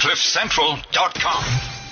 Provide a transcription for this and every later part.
CliffCentral.com.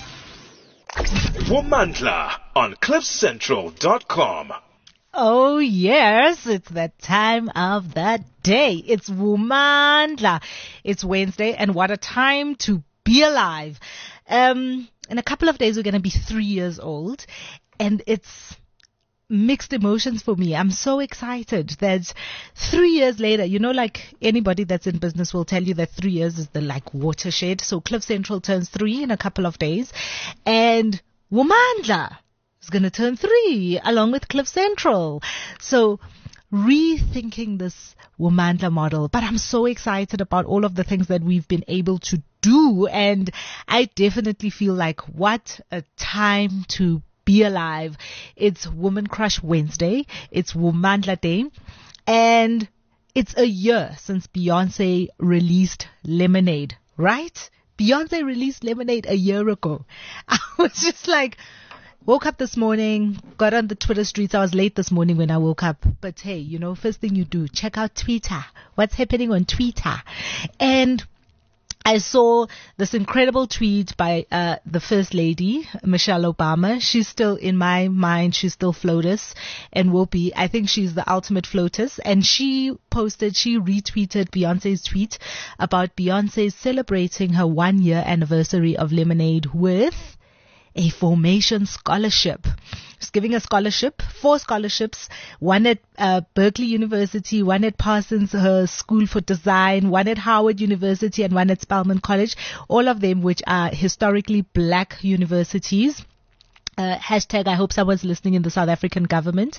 Womandla on CliffCentral.com. Oh yes, it's that time of the day. It's Womandla. It's Wednesday, and what a time to be alive. In a couple of days, we're going to be 3 years old, and it's mixed emotions for me. I'm so excited that 3 years later, you know, like anybody that's in business will tell you that 3 years is the like watershed. So Cliff Central turns 3 in a couple of days, and Womandla is going to turn 3 along with Cliff Central. So rethinking this Womandla model, but I'm so excited about all of the things that we've been able to do, and I definitely feel like what a time to be alive. It's Woman Crush Wednesday, it's Womandla Day, and it's a year since Beyonce released Lemonade, right? Beyonce released Lemonade a year ago. I was just like, woke up this morning, got on the Twitter streets. I was late this morning when I woke up. But hey, you know, first thing you do, check out Twitter. What's happening on Twitter? And I saw this incredible tweet by the First Lady, Michelle Obama. She's still, in my mind, she's still FLOTUS and will be. I think she's the ultimate FLOTUS. And she retweeted Beyonce's tweet about Beyonce celebrating her 1 year anniversary of Lemonade with a formation scholarship. She's giving a scholarship, 4 scholarships, one at Berkeley University, one at Parsons, her School for Design, one at Howard University, and one at Spelman College, all of them which are historically black universities. Hashtag, I hope someone's listening in the South African government.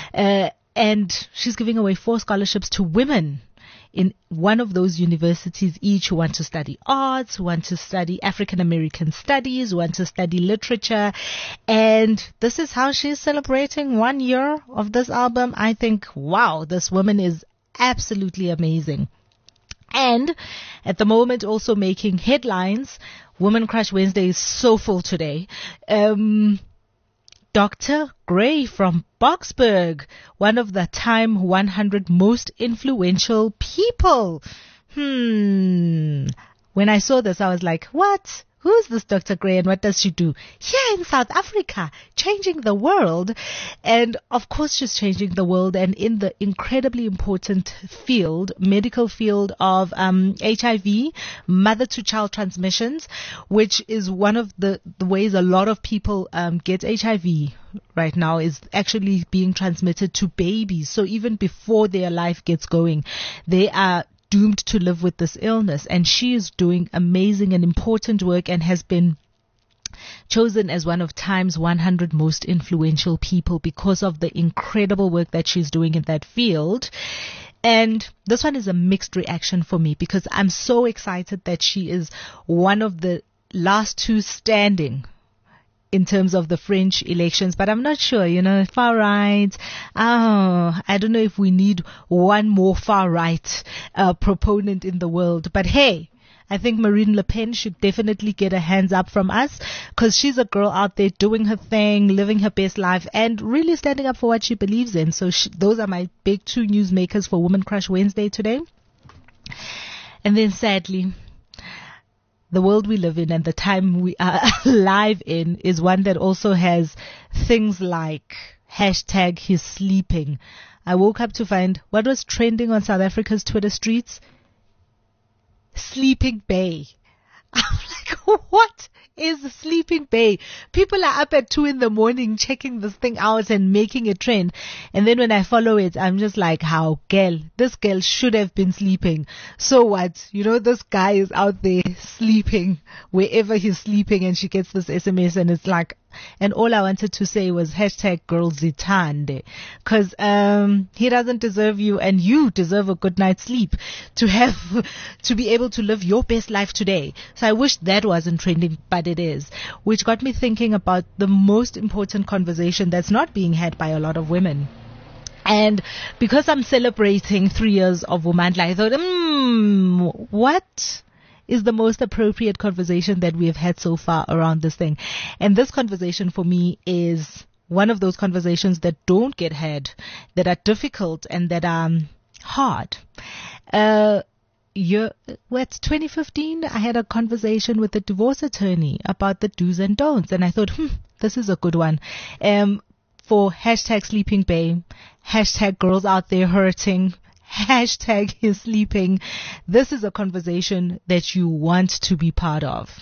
And she's giving away 4 scholarships to women in one of those universities each, who want to study arts, who want to study African American studies, who want to study literature. And this is how she's celebrating 1 year of this album. I think, wow, this woman is absolutely amazing. And at the moment also making headlines. Woman Crush Wednesday is so full today. Dr. Gray from Boksburg, one of the Time 100 most influential people. When I saw this, I was like, what? Who's this Dr. Gray and what does she do here in South Africa, changing the world? And of course she's changing the world, and in the incredibly important field, medical field of HIV, mother-to-child transmissions, which is one of the ways a lot of people get HIV right now, is actually being transmitted to babies. So even before their life gets going, they are doomed to live with this illness, and she is doing amazing and important work and has been chosen as one of Time's 100 most influential people because of the incredible work that she's doing in that field. And this one is a mixed reaction for me because I'm so excited that she is one of the last 2 standing in terms of the French elections, but I'm not sure, you know, far right. I don't know if we need one more far right proponent in the world, but hey, I think Marine Le Pen should definitely get a hands up from us, because she's a girl out there doing her thing, living her best life, and really standing up for what she believes in. So those are my big 2 newsmakers for Woman Crush Wednesday today. And then sadly, the world we live in and the time we are alive in is one that also has things like hashtag he's sleeping. I woke up to find what was trending on South Africa's Twitter streets. Sleeping Bay. I'm like, what is Sleeping Bay? People are up at 2 a.m. checking this thing out and making a trend. And then when I follow it, I'm just like, how, girl, this girl should have been sleeping. So what? You know, this guy is out there sleeping wherever he's sleeping, and she gets this SMS and it's like, and all I wanted to say was hashtag girl zitande, because he doesn't deserve you, and you deserve a good night's sleep to be able to live your best life today. So I wish that wasn't trending, but it is, which got me thinking about the most important conversation that's not being had by a lot of women. And because I'm celebrating 3 years of Womandla, I thought, what is the most appropriate conversation that we have had so far around this thing? And this conversation for me is one of those conversations that don't get had, that are difficult and that are hard. what's 2015, I had a conversation with a divorce attorney about the do's and don'ts. And I thought, this is a good one. For hashtag Sleeping Bae, hashtag girls out there hurting, hashtag he's sleeping. This is a conversation that you want to be part of.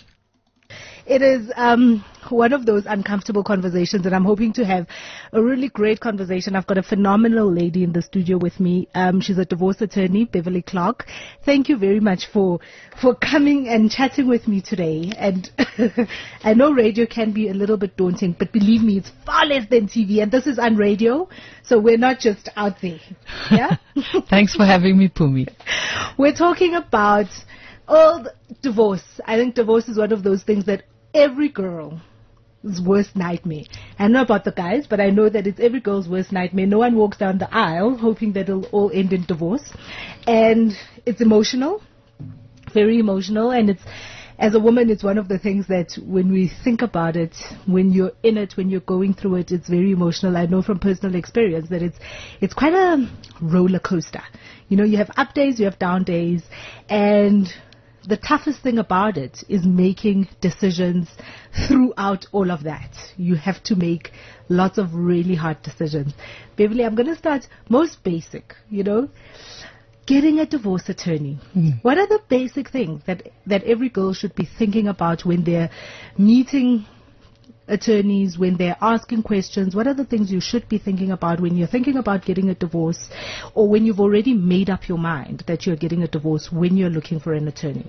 It is one of those uncomfortable conversations, and I'm hoping to have a really great conversation. I've got a phenomenal lady in the studio with me. She's a divorce attorney, Beverly Clark. Thank you very much for coming and chatting with me today. And I know radio can be a little bit daunting, but believe me, it's far less than TV, and this is on radio, so we're not just out there. Yeah. Thanks for having me, Pumi. We're talking about divorce. I think divorce is one of those things that every girl's worst nightmare. I don't know about the guys, but I know that it's every girl's worst nightmare. No one walks down the aisle hoping that it'll all end in divorce. And it's emotional, very emotional. And it's, as a woman, it's one of the things that when we think about it, when you're in it, when you're going through it, it's very emotional. I know from personal experience that it's quite a roller coaster. You know, you have up days, you have down days, and the toughest thing about it is making decisions throughout all of that. You have to make lots of really hard decisions. Beverly, I'm going to start most basic, getting a divorce attorney. What are the basic things that every girl should be thinking about when they're meeting attorneys, when they're asking questions? What are the things you should be thinking about when you're thinking about getting a divorce, or when you've already made up your mind that you're getting a divorce, when you're looking for an attorney?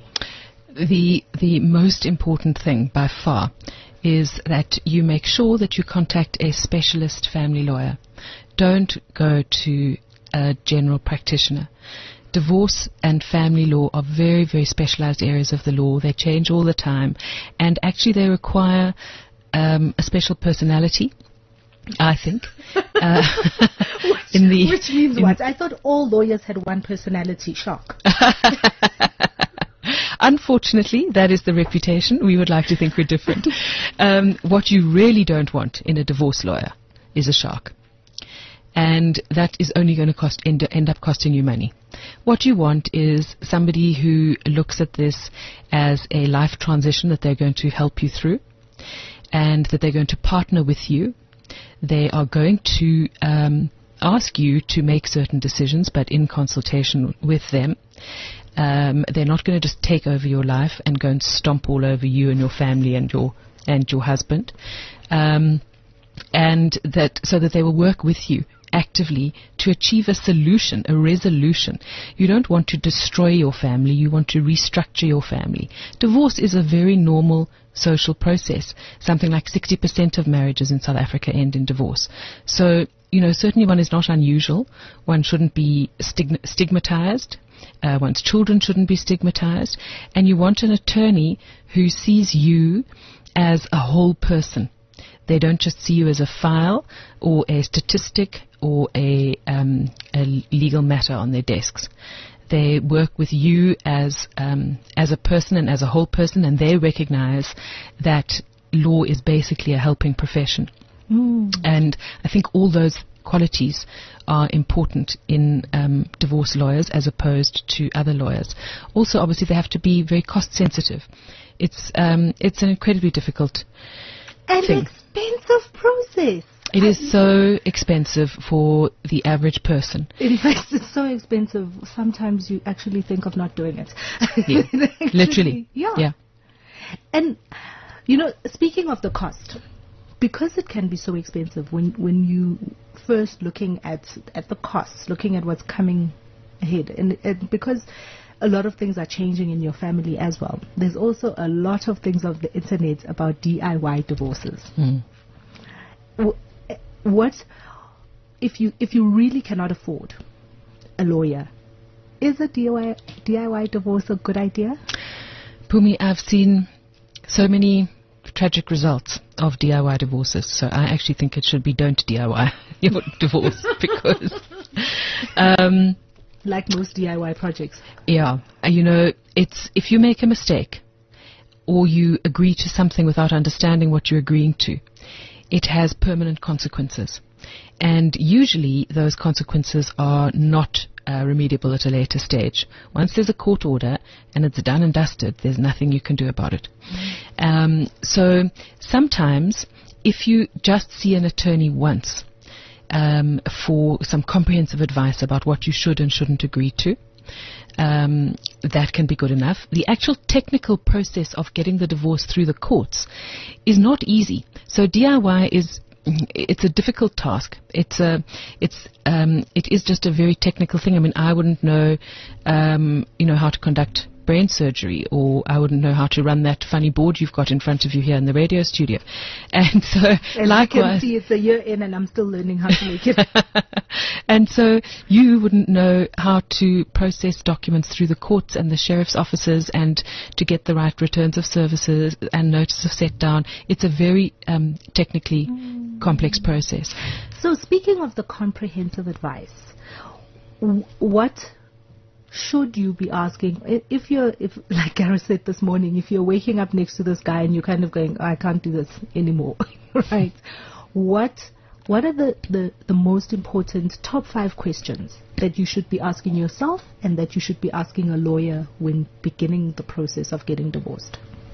The most important thing by far is that you make sure that you contact a specialist family lawyer. Don't go to a general practitioner. Divorce and family law are very, very specialized areas of the law. They change all the time, and actually they require a special personality, I think. Which means what? I thought all lawyers had one personality. Shock. Unfortunately, that is the reputation. We would like to think we're different. What you really don't want in a divorce lawyer is a shark. And that is only going to end up costing you money. What you want is somebody who looks at this as a life transition that they're going to help you through, and that they're going to partner with you. They are going to ask you to make certain decisions, but in consultation with them. They're not going to just take over your life and go and stomp all over you and your family and your husband. And that so that they will work with you actively to achieve a solution, a resolution. You don't want to destroy your family. You want to restructure your family. Divorce is a very normal social process. Something like 60% of marriages in South Africa end in divorce. So, certainly one is not unusual. One shouldn't be stigmatized. One's children shouldn't be stigmatized. And you want an attorney who sees you as a whole person. They don't just see you as a file or a statistic or a legal matter on their desks. They work with you as a person and as a whole person, and they recognize that law is basically a helping profession. And I think all those qualities are important in divorce lawyers as opposed to other lawyers. Also, obviously, they have to be very cost sensitive. It's an incredibly difficult thing. Expensive process. It is so expensive for the average person. In fact, it's so expensive, sometimes you actually think of not doing it. Yeah. Literally. Yeah. And, speaking of the cost, because it can be so expensive when you first looking at the costs, looking at what's coming ahead, and because a lot of things are changing in your family as well. There's also a lot of things on the internet about DIY divorces. What if you really cannot afford a lawyer? Is a DIY divorce a good idea? Pumi, I've seen so many tragic results of DIY divorces, so I actually think it should be don't DIY your divorce because like most DIY projects. Yeah. It's if you make a mistake or you agree to something without understanding what you're agreeing to, it has permanent consequences. And usually those consequences are not remediable at a later stage. Once there's a court order and it's done and dusted, there's nothing you can do about it. So sometimes, if you just see an attorney once for some comprehensive advice about what you should and shouldn't agree to, that can be good enough. The actual technical process of getting the divorce through the courts is not easy. So DIY it's a difficult task. It is just a very technical thing. I mean, I wouldn't know, how to conduct brain surgery, or I wouldn't know how to run that funny board you've got in front of you here in the radio studio. And so, likewise, you can see it's a year in, and I'm still learning how to make it. And so, you wouldn't know how to process documents through the courts and the sheriff's offices, and to get the right returns of services and notice of set down. It's a very technically complex process. So, speaking of the comprehensive advice, what should you be asking? If like Gareth said this morning, if you're waking up next to this guy and you're kind of going, I can't do this anymore, right? What are the most important top 5 questions that you should be asking yourself and that you should be asking a lawyer when beginning the process of getting divorced?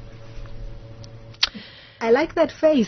I like that face.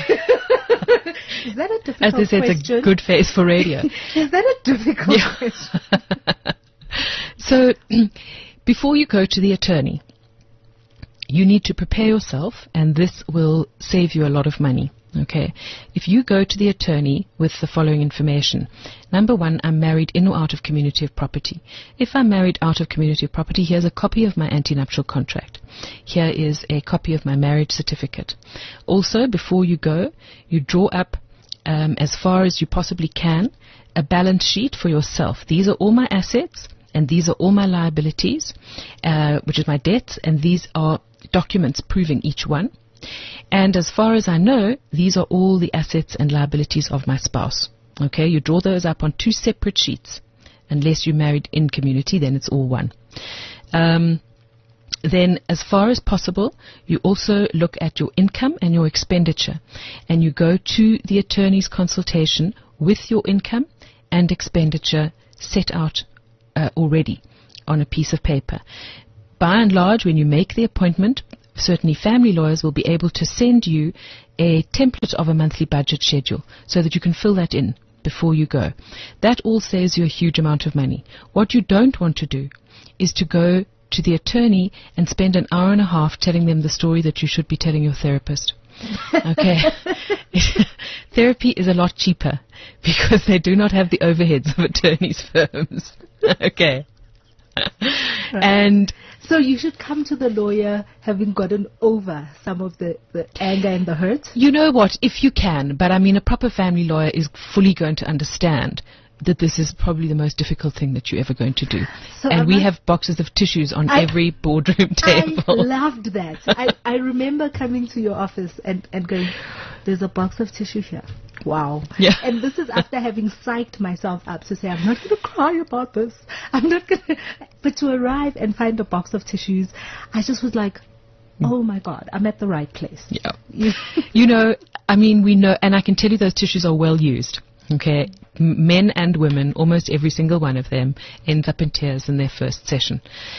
Is that a difficult question? As they say, it's a good face for radio. Is that a difficult question? So, before you go to the attorney, you need to prepare yourself, and this will save you a lot of money. Okay, if you go to the attorney with the following information: number 1, I'm married in or out of community of property. If I'm married out of community of property, here's a copy of my antenuptial contract. Here is a copy of my marriage certificate. Also, before you go, you draw up, as far as you possibly can, a balance sheet for yourself. These are all my assets, and these are all my liabilities, which is my debts, and these are documents proving each one. And as far as I know, these are all the assets and liabilities of my spouse. Okay, you draw those up on 2 separate sheets. Unless you're married in community, then it's all one. Then, as far as possible, you also look at your income and your expenditure, and you go to the attorney's consultation with your income and expenditure set out already on a piece of paper. By and large, when you make the appointment, certainly family lawyers will be able to send you a template of a monthly budget schedule so that you can fill that in before you go. That all saves you a huge amount of money. What you don't want to do is to go to the attorney and spend an hour and a half telling them the story that you should be telling your therapist. Okay. Therapy is a lot cheaper because they do not have the overheads of attorneys' firms. Okay. Right. And so you should come to the lawyer having gotten over some of the anger and the hurt. You know what, if you can, but I mean a proper family lawyer is fully going to understand that this is probably the most difficult thing that you're ever going to do. So and we have boxes of tissues on every boardroom table. I loved that. I remember coming to your office and going, there's a box of tissue here. Wow. Yeah. And this is after having psyched myself up to say, I'm not going to cry about this. I'm not going to. But to arrive and find a box of tissues, I just was like, oh my God, I'm at the right place. Yeah. You know, I mean, we know, and I can tell you those tissues are well used. Okay, men and women, almost every single one of them ends up in tears in their first session.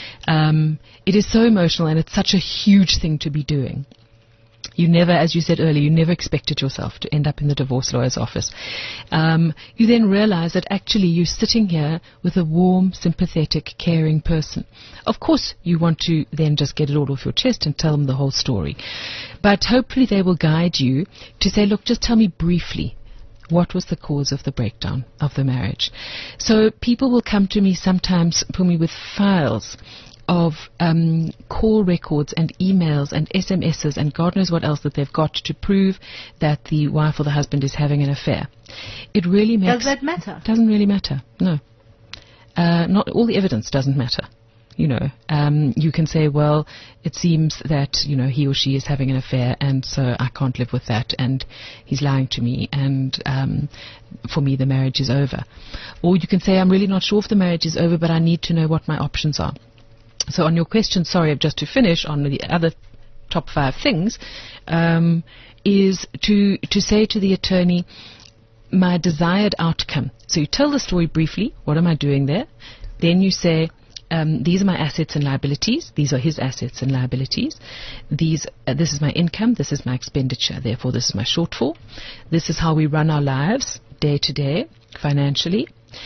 It is so emotional, and it's such a huge thing to be doing. You never, as you said earlier, you never expected yourself to end up in the divorce lawyer's office. You then realize that actually you're sitting here with a warm, sympathetic, caring person. Of course, you want to then just get it all off your chest and tell them the whole story. But hopefully they will guide you to say, look, just tell me briefly, what was the cause of the breakdown of the marriage? So people will come to me sometimes, Phumi, with files of call records and emails and SMSs and God knows what else that they've got to prove that the wife or the husband is having an affair. It really makes... Does that matter? Doesn't really matter, no. Not all the evidence doesn't matter. You know, you can say, well, it seems that, you know, he or she is having an affair and so I can't live with that and he's lying to me and for me the marriage is over. Or you can say, I'm really not sure if the marriage is over, but I need to know what my options are. So on your question, sorry, just to finish on the other top 5 things, is to say to the attorney, my desired outcome. So you tell the story briefly. What am I doing there? Then you say, these are my assets and liabilities. These are his assets and liabilities. This is my income. This is my expenditure. Therefore, this is my shortfall. This is how we run our lives day to day, financially.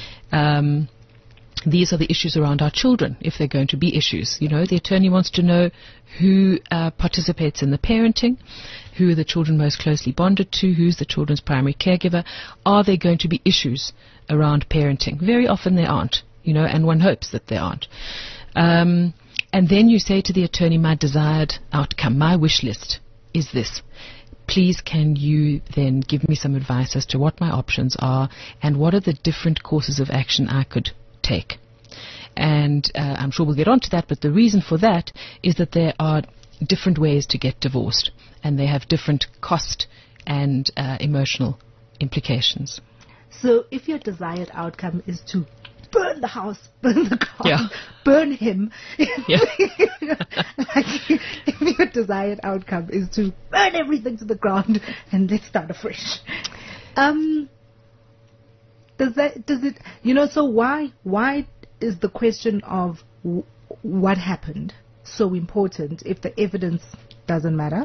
These are the issues around our children, if they're going to be issues. You know, the attorney wants to know who participates in the parenting, who are the children most closely bonded to, who's the children's primary caregiver. Are there going to be issues around parenting? Very often there aren't, you know, and one hopes that there aren't. And then you say to the attorney, my desired outcome, my wish list is this. Please can you then give me some advice as to what my options are and what are the different courses of action I could take. And I'm sure we'll get on to that, but the reason for that is that there are different ways to get divorced, and they have different cost and emotional implications. So if your desired outcome is to burn the house, burn the car, burn him, if your desired outcome is to burn everything to the ground and let's start afresh, does it, you know, so why is the question of what happened so important if the evidence doesn't matter?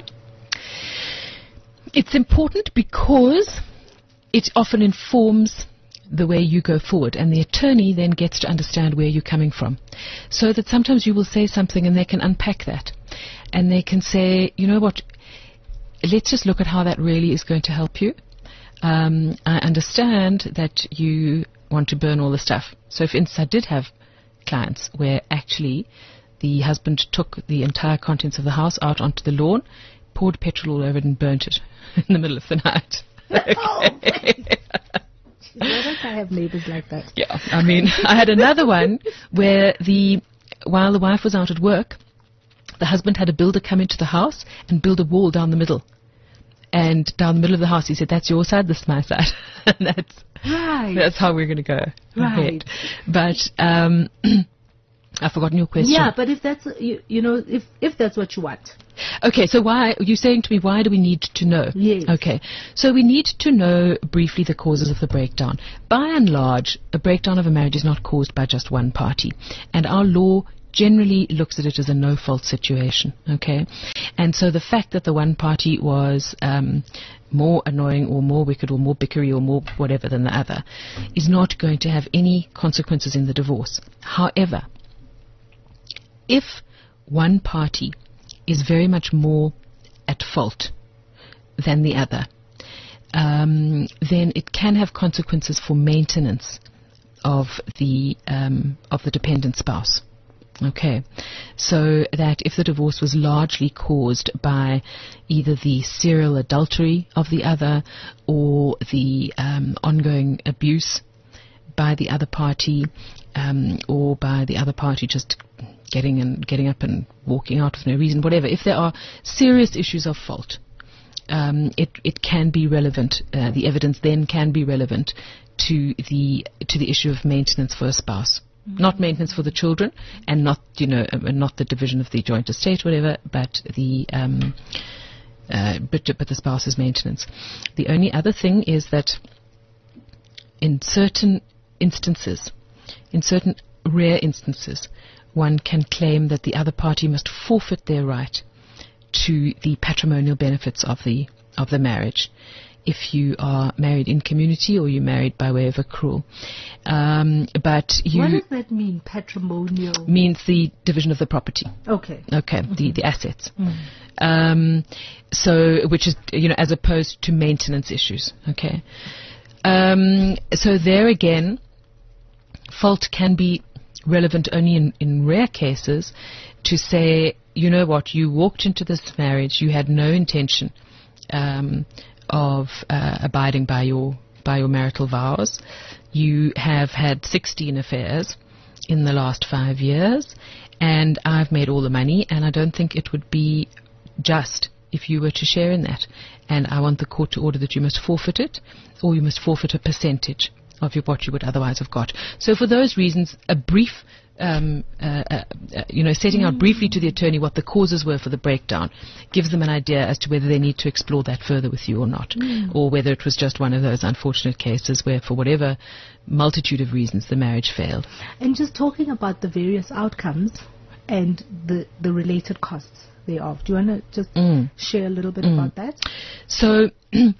It's important because it often informs the way you go forward, and the attorney then gets to understand where you're coming from. So that sometimes you will say something and they can unpack that. And they can say, you know what, let's just look at how that really is going to help you. I understand that you want to burn all the stuff. So for instance, I did have clients where actually the husband took the entire contents of the house out onto the lawn, poured petrol all over it and burnt it in the middle of the night. Okay. Why don't I have neighbors like that? Yeah, I mean, I had another one where while the wife was out at work, the husband had a builder come into the house and build a wall down the middle. And down the middle of the house, he said, that's your side, this is my side. And that's how we're going to go ahead. But I've forgotten your question. Yeah, but if that's, you know, if that's what you want. Okay, so why, you're saying to me, why do we need to know? Yes. Okay, so we need to know briefly the causes of the breakdown. By and large, a breakdown of a marriage is not caused by just one party. And our law generally looks at it as a no-fault situation, okay? And so the fact that the one party was more annoying or more wicked or more bickery or more whatever than the other is not going to have any consequences in the divorce. However, if one party is very much more at fault than the other, then it can have consequences for maintenance of the dependent spouse. Okay, so that if the divorce was largely caused by either the serial adultery of the other or the ongoing abuse by the other party, or by the other party just getting up and walking out with no reason, whatever, if there are serious issues of fault, it can be relevant. The evidence then can be relevant to the issue of maintenance for a spouse. Not maintenance for the children, and not not the division of the joint estate, whatever, but the spouse's maintenance. The only other thing is that in certain instances, in certain rare instances, one can claim that the other party must forfeit their right to the patrimonial benefits of the marriage. If you are married in community or you're married by way of accrual. What does that mean, patrimonial? Means the division of the property. Okay. Okay, the assets. So, which is, as opposed to maintenance issues. Okay. So there again, fault can be relevant only in rare cases to say, you know what, you walked into this marriage, you had no intention of abiding by your marital vows. You have had 16 affairs in the last 5 years, and I've made all the money, and I don't think it would be just if you were to share in that. And I want the court to order that you must forfeit it, or you must forfeit a percentage of what you would otherwise have got. So for those reasons, a brief setting out briefly to the attorney what the causes were for the breakdown gives them an idea as to whether they need to explore that further with you or not, or whether it was just one of those unfortunate cases where, for whatever multitude of reasons, the marriage failed. And just talking about the various outcomes and the related costs thereof, do you want to just share a little bit about that? So, it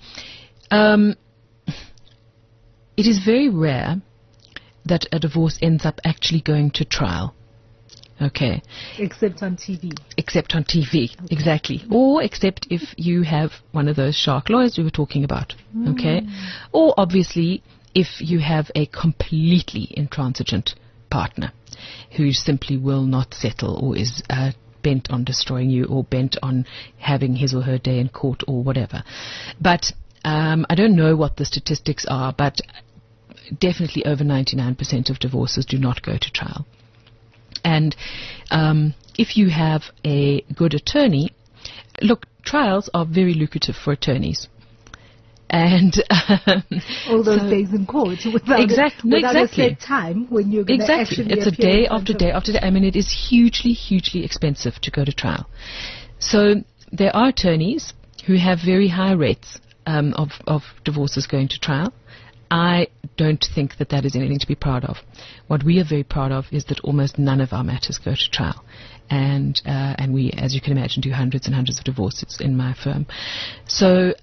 is very rare that a divorce ends up actually going to trial. Okay. Except on TV. Except on TV, okay. Exactly. Or except if you have one of those shark lawyers we were talking about. Okay. Or obviously if you have a completely intransigent partner who simply will not settle or is bent on destroying you or bent on having his or her day in court or whatever. But I don't know what the statistics are, but definitely over 99% of divorces do not go to trial. And if you have a good attorney, look, trials are very lucrative for attorneys. And all those days in court without a set time when you're going to actually it's a day after day after day. I mean, it is hugely, hugely expensive to go to trial. So there are attorneys who have very high rates of divorces going to trial. I don't think that is anything to be proud of. What we are very proud of is that almost none of our matters go to trial. And we, as you can imagine, do hundreds and hundreds of divorces in my firm. So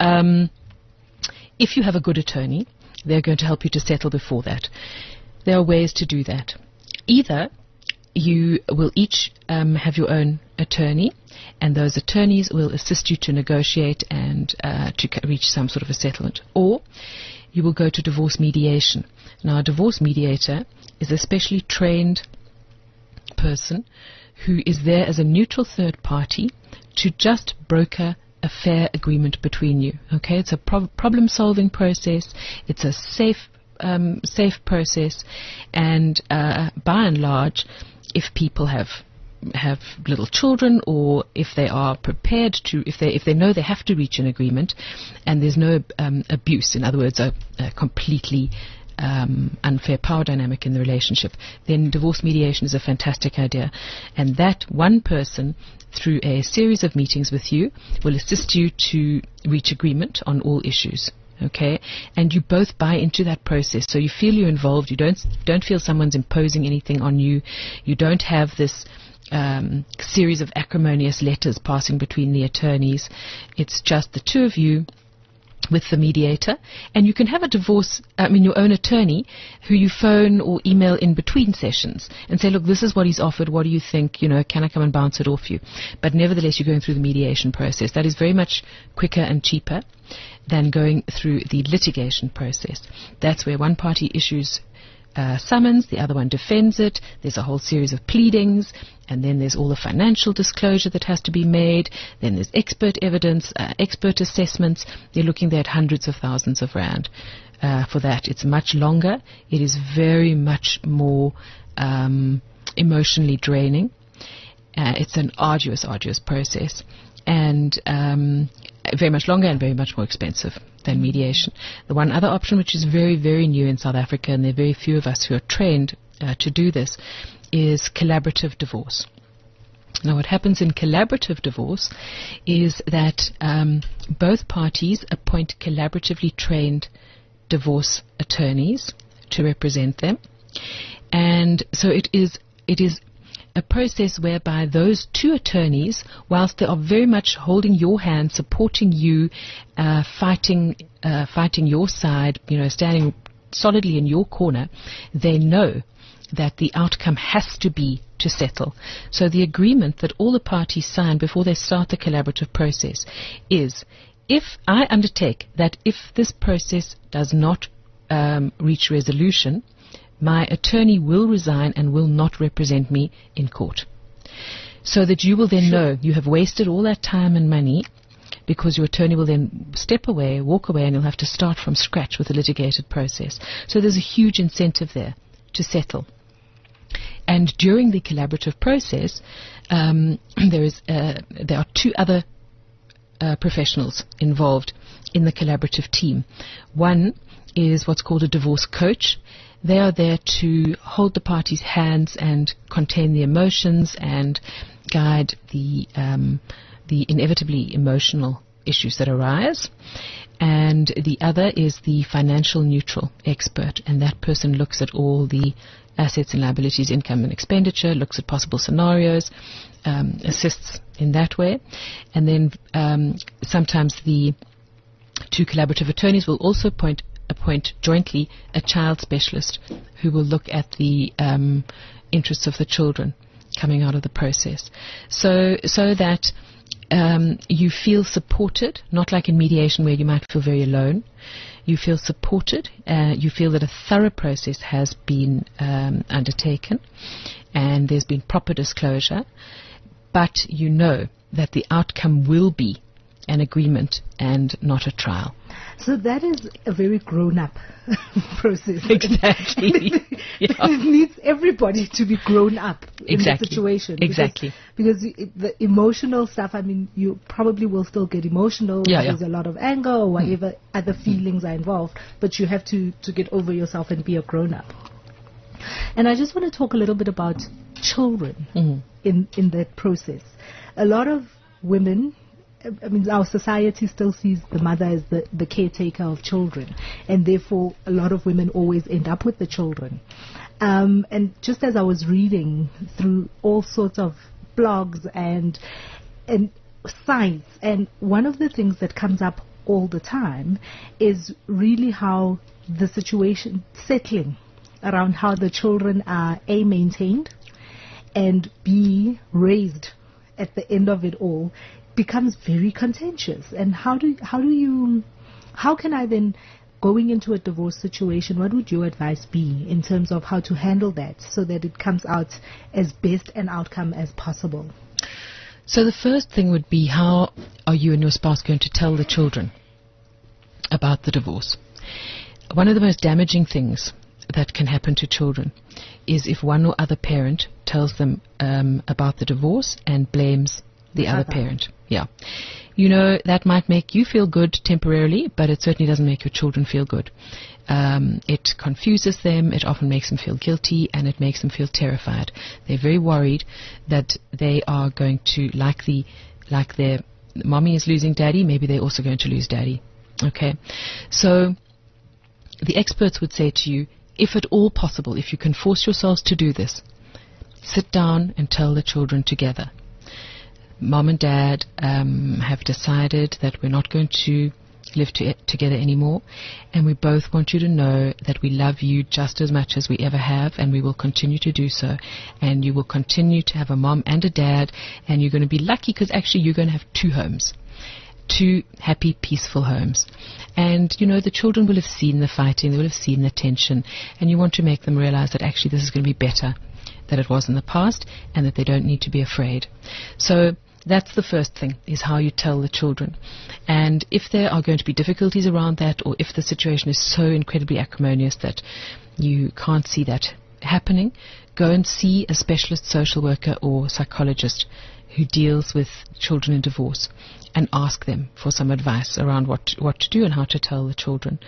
if you have a good attorney, they're going to help you to settle before that. There are ways to do that. Either you will each have your own attorney, and those attorneys will assist you to negotiate and to reach some sort of a settlement. Or you will go to divorce mediation. Now, a divorce mediator is a specially trained person who is there as a neutral third party to just broker a fair agreement between you. Okay, it's a problem-solving process. It's a safe process, and by and large, if people have little children, or if they are prepared to, if they know they have to reach an agreement, and there's no abuse, in other words, a completely unfair power dynamic in the relationship, then divorce mediation is a fantastic idea. And that one person, through a series of meetings with you, will assist you to reach agreement on all issues. Okay, and you both buy into that process, so you feel you're involved. You don't feel someone's imposing anything on you. You don't have this series of acrimonious letters passing between the attorneys. It's just the two of you with the mediator, and you can have your own attorney who you phone or email in between sessions and say, look, this is what he's offered, what do you think, can I come and bounce it off you? But nevertheless, you're going through the mediation process. That is very much quicker and cheaper than going through the litigation process. That's where one party issues summons, the other one defends it, there's a whole series of pleadings, and then there's all the financial disclosure that has to be made, then there's expert evidence, expert assessments. You're looking there at hundreds of thousands of rand for that. It's much longer. It is very much more emotionally draining. It's an arduous process, and very much longer and very much more expensive than mediation. The one other option, which is very, very new in South Africa, and there are very few of us who are trained to do this, is collaborative divorce. Now, what happens in collaborative divorce is that both parties appoint collaboratively trained divorce attorneys to represent them, and so it is a process whereby those two attorneys, whilst they are very much holding your hand, supporting you, fighting your side, standing solidly in your corner, they know that the outcome has to be to settle. So the agreement that all the parties sign before they start the collaborative process is, if I undertake that if this process does not reach resolution, my attorney will resign and will not represent me in court. So that you will then know you have wasted all that time and money, because your attorney will then step away, walk away, and you'll have to start from scratch with a litigated process. So there's a huge incentive there to settle. And during the collaborative process, there are two other professionals involved in the collaborative team. One is what's called a divorce coach. They are there to hold the parties' hands and contain the emotions and guide the inevitably emotional issues that arise. And the other is the financial neutral expert, and that person looks at all the assets and liabilities, income and expenditure, looks at possible scenarios, assists in that way. And then sometimes the two collaborative attorneys will also appoint jointly a child specialist who will look at the interests of the children coming out of the process, so that you feel supported, not like in mediation where you might feel very alone. You feel supported, you feel that a thorough process has been undertaken and there's been proper disclosure, but you know that the outcome will be an agreement and not a trial. So that is a very grown-up process. Exactly. It needs everybody to be grown up in the situation. Exactly. Because the emotional stuff, I mean, you probably will still get emotional. There's a lot of anger or whatever other feelings are involved, but you have to get over yourself and be a grown-up. And I just want to talk a little bit about children in that process. A lot of women, I mean, our society still sees the mother as the caretaker of children, and therefore a lot of women always end up with the children. And just as I was reading through all sorts of blogs and sites, and one of the things that comes up all the time is really how the situation settling around how the children are A, maintained, and B, raised at the end of it all becomes very contentious. And how can I then, going into a divorce situation, what would your advice be in terms of how to handle that so that it comes out as best an outcome as possible? So the first thing would be, how are you and your spouse going to tell the children about the divorce? One of the most damaging things that can happen to children is if one or other parent tells them about the divorce and blames the other parent. Yeah. You know, that might make you feel good temporarily, but it certainly doesn't make your children feel good. It confuses them, it often makes them feel guilty, and it makes them feel terrified. They're very worried that they are going to, like their mommy is losing daddy, maybe they're also going to lose daddy. Okay? So the experts would say to you, if at all possible, if you can force yourselves to do this, sit down and tell the children together. Mom and Dad have decided that we're not going to live together anymore, and we both want you to know that we love you just as much as we ever have, and we will continue to do so, and you will continue to have a mom and a dad, and you're going to be lucky because actually you're going to have two homes, two happy, peaceful homes. And, you know, the children will have seen the fighting, they will have seen the tension, and you want to make them realize that actually this is going to be better than it was in the past, and that they don't need to be afraid. So that's the first thing, is how you tell the children. And if there are going to be difficulties around that, or if the situation is so incredibly acrimonious that you can't see that happening, go and see a specialist social worker or psychologist who deals with children in divorce, and ask them for some advice around what to do and how to tell the children.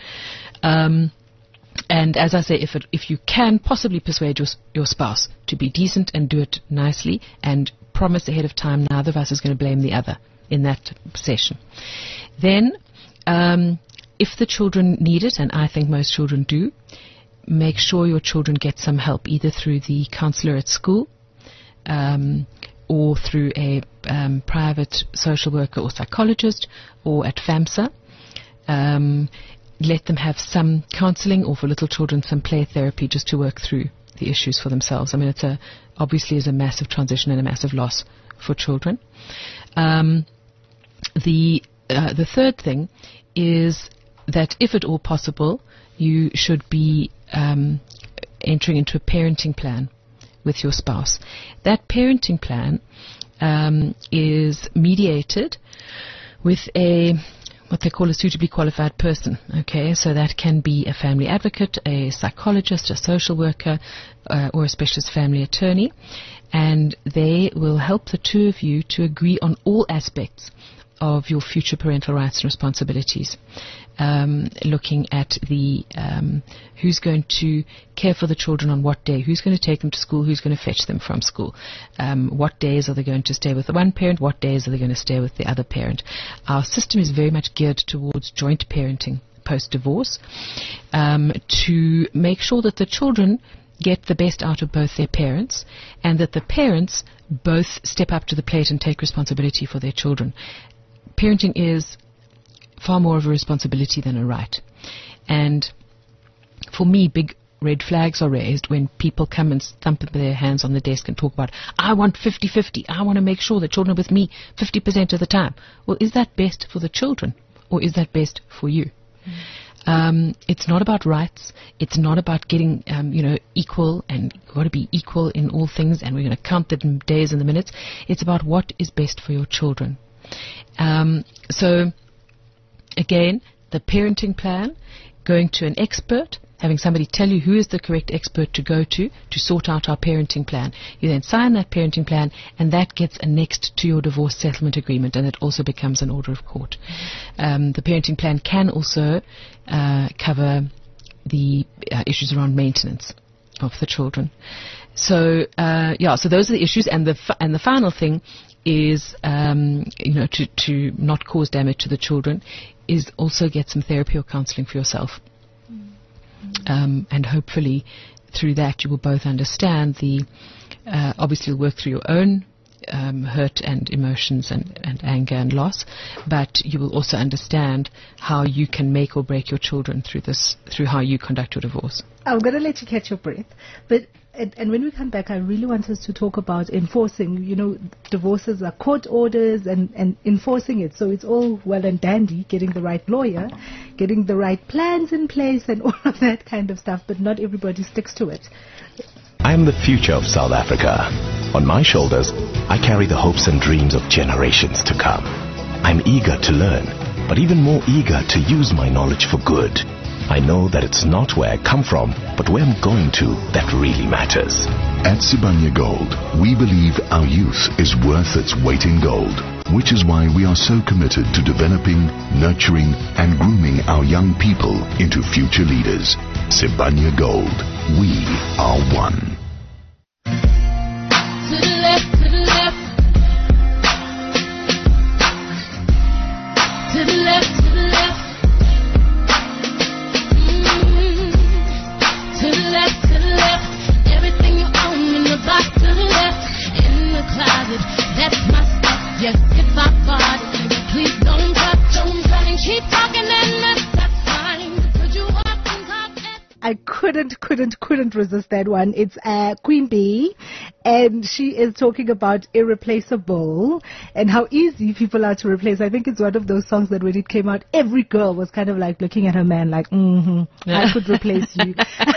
And as I say, if you can possibly persuade your spouse to be decent and do it nicely, and promise ahead of time neither of us is going to blame the other in that session, then if the children need it, and I think most children do, make sure your children get some help, either through the counselor at school or through a private social worker or psychologist, or at FAMSA. Let them have some counseling, or for little children some play therapy, just to work through the issues for themselves. I mean, obviously is a massive transition and a massive loss for children. The third thing is that if at all possible, you should be entering into a parenting plan with your spouse. That parenting plan is mediated with what they call a suitably qualified person. Okay, so that can be a family advocate, a psychologist, a social worker, or a specialist family attorney, and they will help the two of you to agree on all aspects of your future parental rights and responsibilities. Looking at the who's going to care for the children on what day, who's going to take them to school, who's going to fetch them from school, what days are they going to stay with the one parent, what days are they going to stay with the other parent. Our system is very much geared towards joint parenting post-divorce, to make sure that the children get the best out of both their parents, and that the parents both step up to the plate and take responsibility for their children. Parenting is far more of a responsibility than a right. And for me, big red flags are raised when people come and thump their hands on the desk and talk about, I want 50-50. I want to make sure that children are with me 50% of the time. Well, is that best for the children, or is that best for you? It's not about rights. It's not about getting, equal, and you've got to be equal in all things, and we're going to count the days and the minutes. It's about what is best for your children. So, again, the parenting plan, going to an expert, having somebody tell you who is the correct expert to go to sort out our parenting plan. You then sign that parenting plan, and that gets annexed to your divorce settlement agreement, and it also becomes an order of court. The parenting plan can also cover the issues around maintenance of the children. So, so those are the issues, and the final thing is, to not cause damage to the children, is also get some therapy or counseling for yourself. And hopefully through that you will both understand obviously you'll work through your own hurt and emotions and anger and loss, but you will also understand how you can make or break your children through how you conduct your divorce. I'm going to let you catch your breath, but and when we come back, I really want us to talk about enforcing. Divorces are court orders and enforcing it. So it's all well and dandy, getting the right lawyer, getting the right plans in place and all of that kind of stuff, but not everybody sticks to it. I am the future of South Africa. On my shoulders, I carry the hopes and dreams of generations to come. I'm eager to learn, but even more eager to use my knowledge for good. I know that it's not where I come from, but where I'm going to that really matters. At Sibanye Gold, we believe our youth is worth its weight in gold, which is why we are so committed to developing, nurturing, and grooming our young people into future leaders. Sibanye Gold, we are one. To the left, to the left. To the left, to the left. To the left, to the left. Everything you own in the box to the left. In the closet, that's my stuff. Yes, if I bought it, please don't touch, and keep talking and that's fine. Could you walk and talk? I couldn't resist that one. It's Queen Bee, and she is talking about Irreplaceable and how easy people are to replace. I think it's one of those songs that when it came out, every girl was kind of like looking at her man like, I could replace you.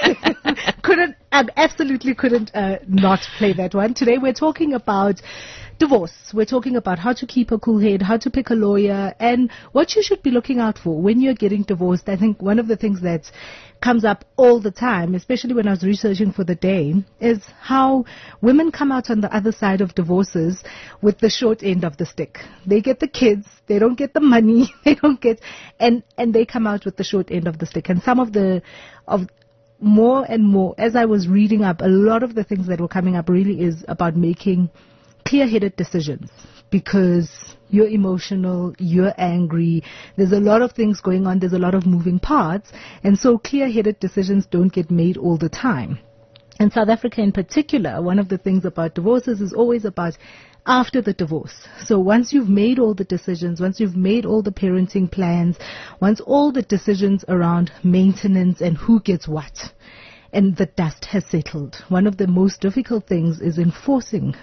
I absolutely couldn't not play that one. Today we're talking about divorce. We're talking about how to keep a cool head, how to pick a lawyer, and what you should be looking out for when you're getting divorced. I think one of the things that comes up all the time, especially when I was researching for the day, is how women come out on the other side of divorces with the short end of the stick. They get the kids, they don't get the money, they don't get, and they come out with the short end of the stick. And some of more and more, as I was reading up, a lot of the things that were coming up really is about making clear-headed decisions, because you're emotional, you're angry, there's a lot of things going on, there's a lot of moving parts, and so clear-headed decisions don't get made all the time. In South Africa in particular, one of the things about divorces is always about after the divorce. So once you've made all the decisions, once you've made all the parenting plans, once all the decisions around maintenance and who gets what, and the dust has settled, one of the most difficult things is enforcing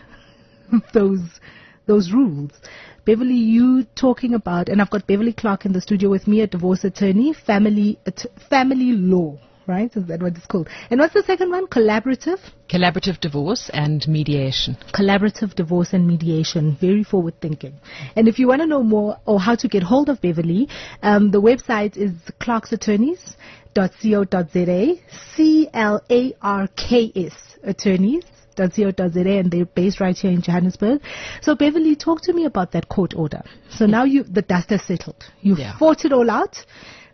those rules. Beverly, you talking about, and I've got Beverly Clark in the studio with me, a divorce attorney, family law, right? Is that what it's called? And what's the second one? Collaborative divorce and mediation. Collaborative divorce and mediation. Very forward thinking. And if you want to know more or how to get hold of Beverly, the website is clarksattorneys.co.za, CLARKS attorneys.co.za. and they're based right here in Johannesburg. So Beverly, talk to me about that court order. So now the dust has settled. You fought it all out.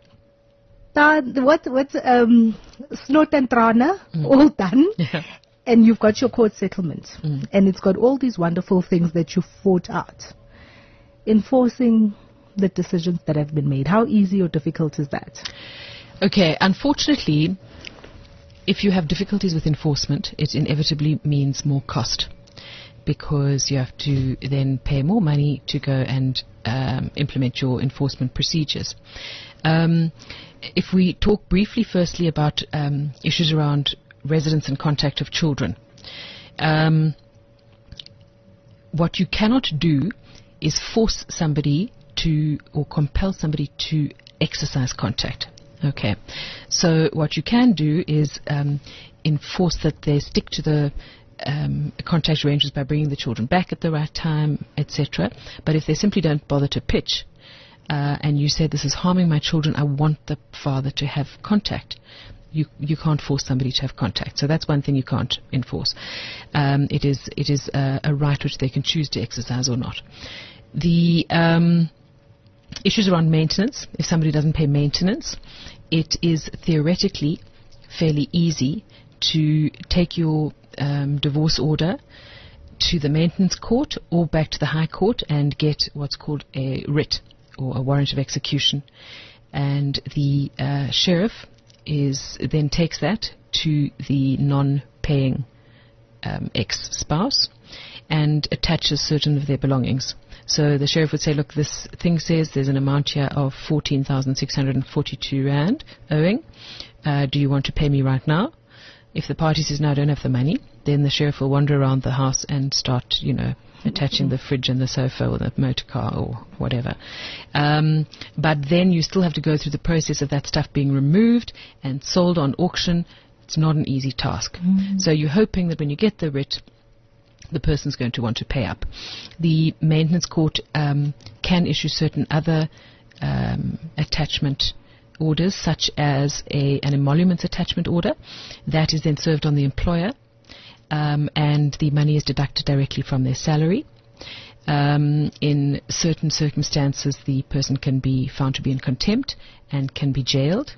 What's Snot and Trana, all done. Yeah. And you've got your court settlement. And it's got all these wonderful things that you fought out. Enforcing the decisions that have been made. How easy or difficult is that? Okay, unfortunately, if you have difficulties with enforcement, it inevitably means more cost, because you have to then pay more money to go and implement your enforcement procedures. If we talk briefly firstly about issues around residence and contact of children, what you cannot do is force somebody to, or compel somebody to exercise contact. Okay, so what you can do is enforce that they stick to the contact arrangements by bringing the children back at the right time, etc. But if they simply don't bother to pitch, and you say, this is harming my children, I want the father to have contact, you can't force somebody to have contact. So that's one thing you can't enforce. It is a right which they can choose to exercise or not. The issues around maintenance, if somebody doesn't pay maintenance, it is theoretically fairly easy to take your divorce order to the maintenance court or back to the High Court and get what's called a writ or a warrant of execution. And the sheriff then takes that to the non-paying ex-spouse and attaches certain of their belongings. So the sheriff would say, look, this thing says there's an amount here of 14,642 Rand owing. Do you want to pay me right now? If the party says, no, I don't have the money, then the sheriff will wander around the house and start, attaching the fridge and the sofa or the motor car or whatever. But then you still have to go through the process of that stuff being removed and sold on auction. It's not an easy task. So you're hoping that when you get the writ, the person's going to want to pay up. The maintenance court can issue certain other attachment orders, such as an emoluments attachment order. That is then served on the employer, and the money is deducted directly from their salary. In certain circumstances, the person can be found to be in contempt and can be jailed.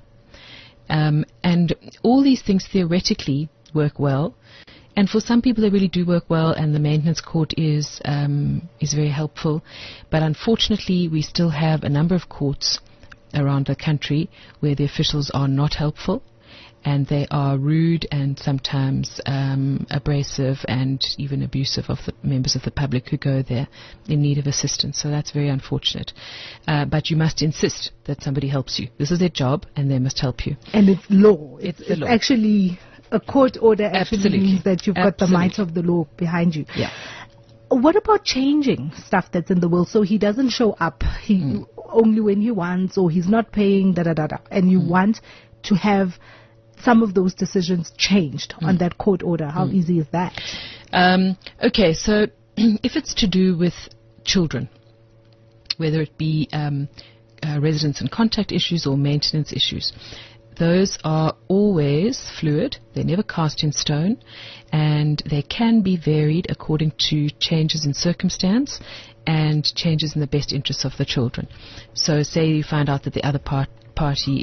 And all these things theoretically work well. And for some people, they really do work well, and the maintenance court is very helpful. But unfortunately, we still have a number of courts around the country where the officials are not helpful, and they are rude and sometimes abrasive and even abusive of the members of the public who go there in need of assistance. So that's very unfortunate. But you must insist that somebody helps you. This is their job, and they must help you. And it's law. It's the law. Actually, a court order actually Absolutely. means that you've got the might of the law behind you. Yeah. What about changing stuff that's in the will? So he doesn't show up only when he wants, or he's not paying, and you want to have some of those decisions changed on that court order. How easy is that? Okay, so if it's to do with children, whether it be residence and contact issues or maintenance issues, those are always fluid. They're never cast in stone, and they can be varied according to changes in circumstance and changes in the best interests of the children. So say you find out that the other party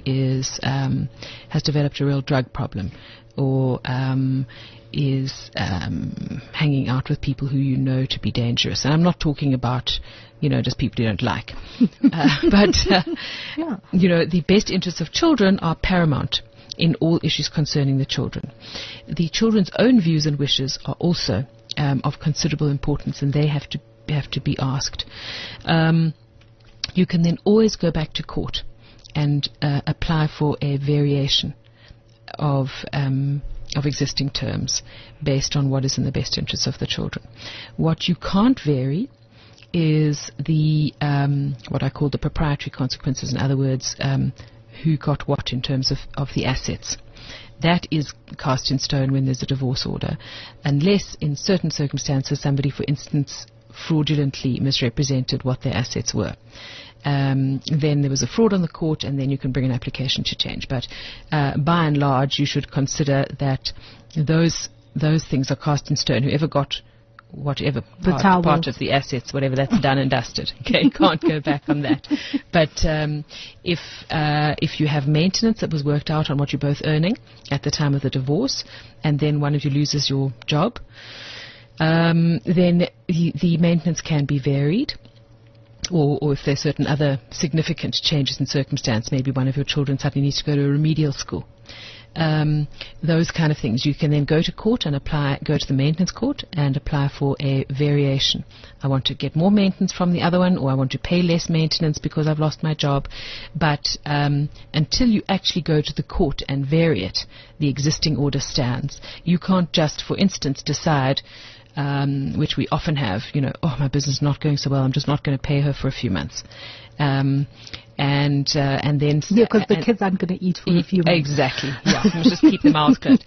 has developed a real drug problem, or is hanging out with people who you know to be dangerous. And I'm not talking about, just people you don't like. But the best interests of children are paramount in all issues concerning the children. The children's own views and wishes are also of considerable importance, and they have to be asked. You can then always go back to court and apply for a variation of existing terms based on what is in the best interests of the children. What you can't vary is the what I call the proprietary consequences. In other words, who got what in terms of the assets. That is cast in stone when there's a divorce order, unless in certain circumstances somebody, for instance, fraudulently misrepresented what their assets were. Then there was a fraud on the court, and then you can bring an application to change. But by and large, you should consider that those those things are cast in stone. Whoever got whatever towel. part of the assets, whatever, that's done and dusted. Okay, can't go back on that. But if you have maintenance that was worked out on what you're both earning at the time of the divorce, and then one of you loses your job, then the maintenance can be varied. Or if there's certain other significant changes in circumstance, maybe one of your children suddenly needs to go to a remedial school. Those kind of things. You can then go to court and go to the maintenance court and apply for a variation. I want to get more maintenance from the other one, or I want to pay less maintenance because I've lost my job. But until you actually go to the court and vary it, the existing order stands. You can't just, for instance, decide, which we often have, my business is not going so well, I'm just not going to pay her for a few months. And then because the kids aren't going to eat for a few months. Exactly. Yeah, let's just keep their mouths closed.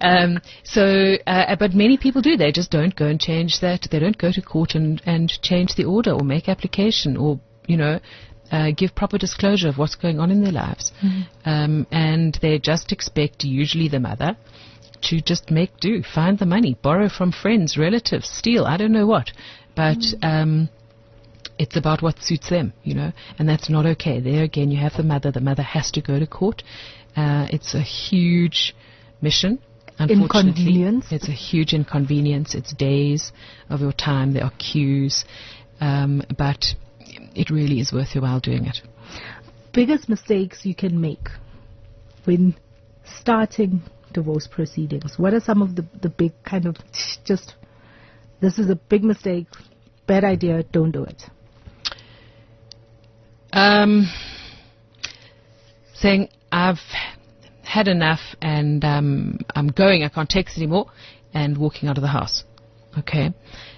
But many people do. They just don't go and change that. They don't go to court and change the order or make application or give proper disclosure of what's going on in their lives. And they just expect usually the mother to just make do, find the money, borrow from friends, relatives, steal, I don't know what. But it's about what suits them, and that's not okay. There again, you have the mother. The mother has to go to court. It's a huge mission, unfortunately. Inconvenience. It's a huge inconvenience. It's days of your time. There are queues. But it really is worth your while doing it. Biggest mistakes you can make when starting divorce proceedings? What are some of the big kind of this is a big mistake, bad idea, don't do it? Saying I've had enough and I'm going, I can't take this anymore, and walking out of the house. Okay.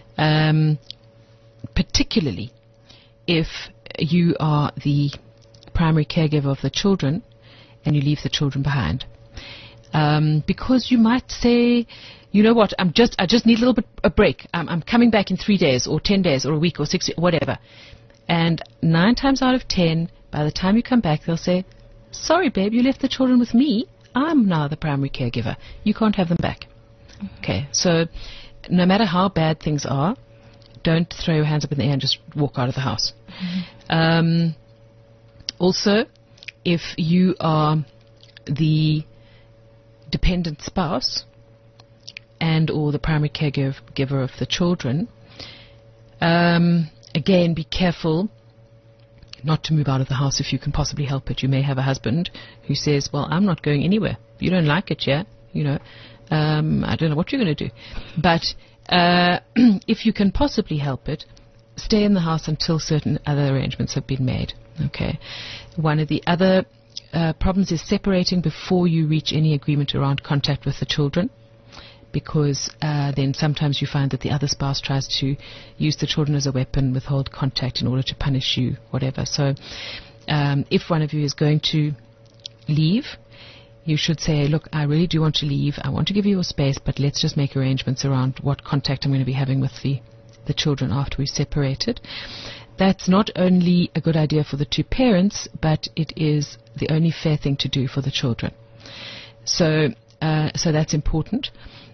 Particularly if you are the primary caregiver of the children and you leave the children behind. Because you might say, you know what, I just need a little bit a break. I'm coming back in 3 days or 10 days or a week or 6 days, whatever. And 9 times out of 10, by the time you come back, they'll say, sorry, babe, you left the children with me. I'm now the primary caregiver. You can't have them back. Okay, so no matter how bad things are, don't throw your hands up in the air and just walk out of the house. Also, if you are the dependent spouse and or the primary caregiver of the children, again, be careful not to move out of the house if you can possibly help it. You may have a husband who says, well, I'm not going anywhere. If you don't like it, I don't know what you're going to do. But if you can possibly help it, stay in the house until certain other arrangements have been made. Okay. One of the other problems is separating before you reach any agreement around contact with the children, because then sometimes you find that the other spouse tries to use the children as a weapon, withhold contact in order to punish you, whatever. So if one of you is going to leave, you should say, look, I really do want to leave. I want to give you your space, but let's just make arrangements around what contact I'm going to be having with the children after we've separated. That's not only a good idea for the two parents, but it is the only fair thing to do for the children. So that's important.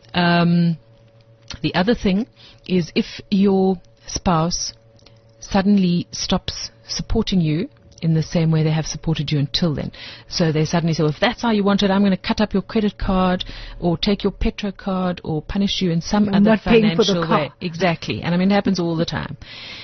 The other thing is if your spouse suddenly stops supporting you in the same way they have supported you until then. So they suddenly say, well, if that's how you want it, I'm going to cut up your credit card or take your Petro card or punish you in some other financial way. Exactly. And it happens all the time.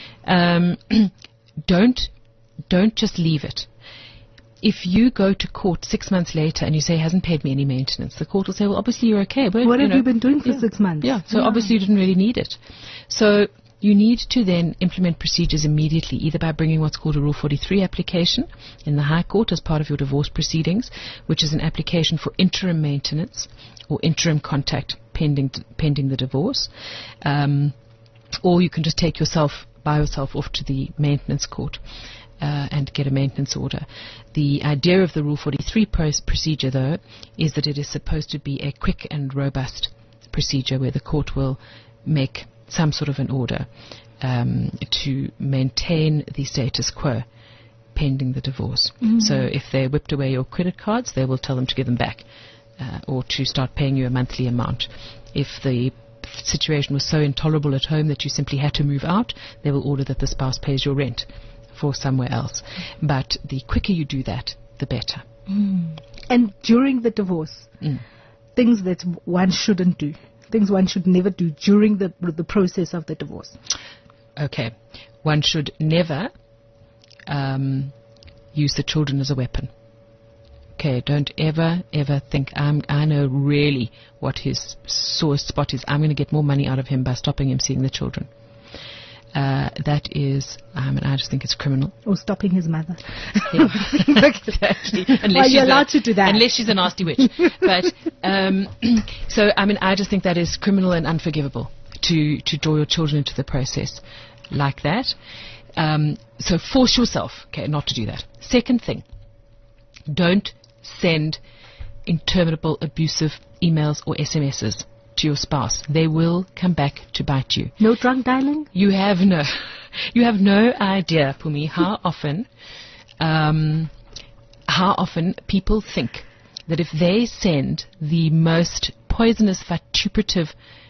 Don't just leave it. If you go to court 6 months later and you say he hasn't paid me any maintenance, the court will say, well, obviously you're okay. But, what have you been doing for 6 months? Yeah, so obviously you didn't really need it. So you need to then implement procedures immediately, either by bringing what's called a Rule 43 application in the High Court as part of your divorce proceedings, which is an application for interim maintenance or interim contact pending the divorce. Or you can just take by yourself off to the maintenance court and get a maintenance order. The idea of the Rule 43 procedure, though, is that it is supposed to be a quick and robust procedure where the court will make some sort of an order to maintain the status quo pending the divorce. So if they whipped away your credit cards, they will tell them to give them back. or to start paying you a monthly amount. If the situation was so intolerable at home that you simply had to move out, they will order that the spouse pays your rent for somewhere else. But the quicker you do that, the better. And during the divorce, things that one shouldn't do, things one should never do during the process of the divorce. Okay. One should never use the children as a weapon. Okay, don't ever think, I know really what his sore spot is. I'm going to get more money out of him by stopping him seeing the children. That is, I just think it's criminal. Or stopping his mother. Yeah, exactly. Unless you're allowed to do that. Unless she's a nasty witch. But, so, I just think that is criminal and unforgivable to draw your children into the process like that. So force yourself, okay, not to do that. Second thing, don't send interminable abusive emails or SMSs to your spouse. They will come back to bite you. No drunk dialing? You have no idea, Pumi, how often people think that if they send the most poisonous, vituperative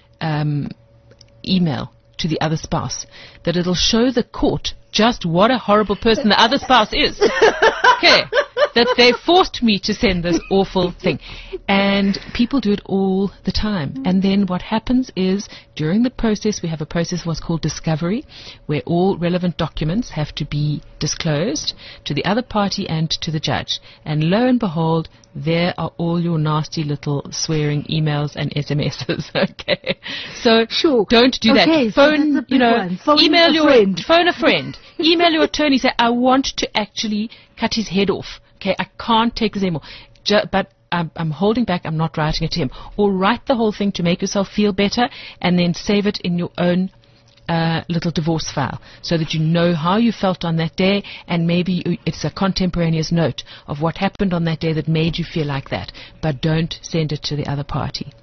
email to the other spouse, that it'll show the court just what a horrible person the other spouse is. Okay. That they forced me to send this awful thing. And people do it all the time. And then what happens is, during the process, we have a process what's called discovery, where all relevant documents have to be disclosed to the other party and to the judge. And lo and behold, there are all your nasty little swearing emails and SMSs. Okay. So sure. Don't do that. Phone, email a friend. Email your attorney, say, I want to actually cut his head off. Okay, I can't take this anymore. But I'm holding back. I'm not writing it to him. Or write the whole thing to make yourself feel better, and then save it in your own little divorce file, so that you know how you felt on that day, and maybe it's a contemporaneous note of what happened on that day that made you feel like that. But don't send it to the other party.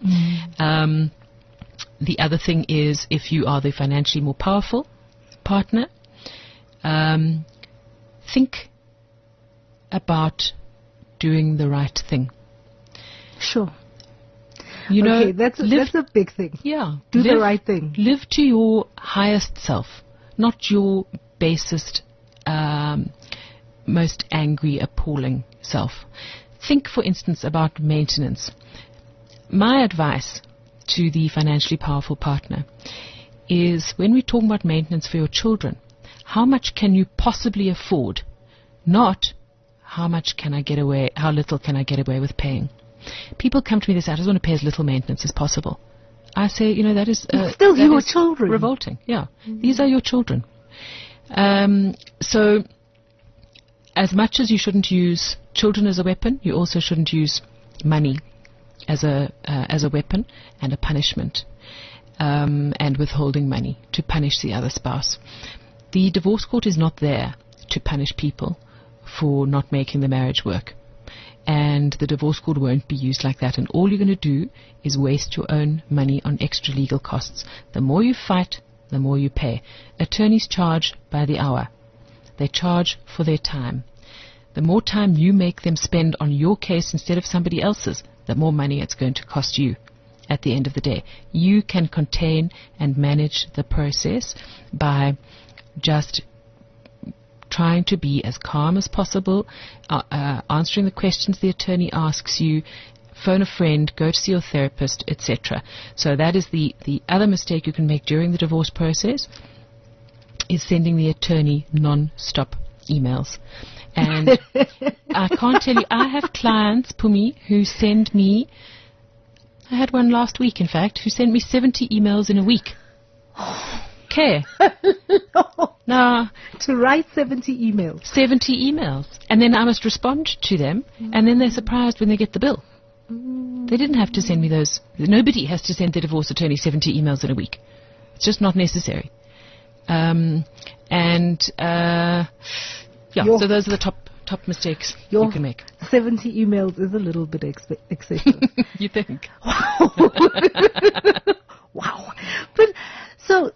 The other thing is, if you are the financially more powerful partner, think about doing the right thing. Sure. You know, that's a big thing. Yeah. Do the right thing. Live to your highest self, not your basest, most angry, appalling self. Think, for instance, about maintenance. My advice to the financially powerful partner is, when we talk about maintenance for your children, how much can you possibly afford? Not how little can I get away with paying. People come to me, they say, I just want to pay as little maintenance as possible. I say, that is still your children. Revolting. Yeah. These are your children. So as much as you shouldn't use children as a weapon, you also shouldn't use money as a weapon and a punishment, and withholding money to punish the other spouse. The divorce court is not there to punish people for not making the marriage work. And the divorce court won't be used like that. And all you're going to do is waste your own money on extra legal costs. The more you fight, the more you pay. Attorneys charge by the hour. They charge for their time. The more time you make them spend on your case instead of somebody else's, the more money it's going to cost you at the end of the day. You can contain and manage the process by just trying to be as calm as possible, answering the questions the attorney asks you, phone a friend, go to see your therapist, etc. So that is the other mistake you can make during the divorce process, is sending the attorney non-stop emails. And I can't tell you, I have clients, Pumi, who send me, I had one last week, in fact, who sent me 70 emails in a week. Okay. No. Now, to write 70 emails. 70 emails. And then I must respond to them, and then they're surprised when they get the bill. They didn't have to send me those. Nobody has to send their divorce attorney 70 emails in a week. It's just not necessary. So those are the top mistakes you can make. 70 emails is a little bit excessive. You think? Wow. Wow. But so,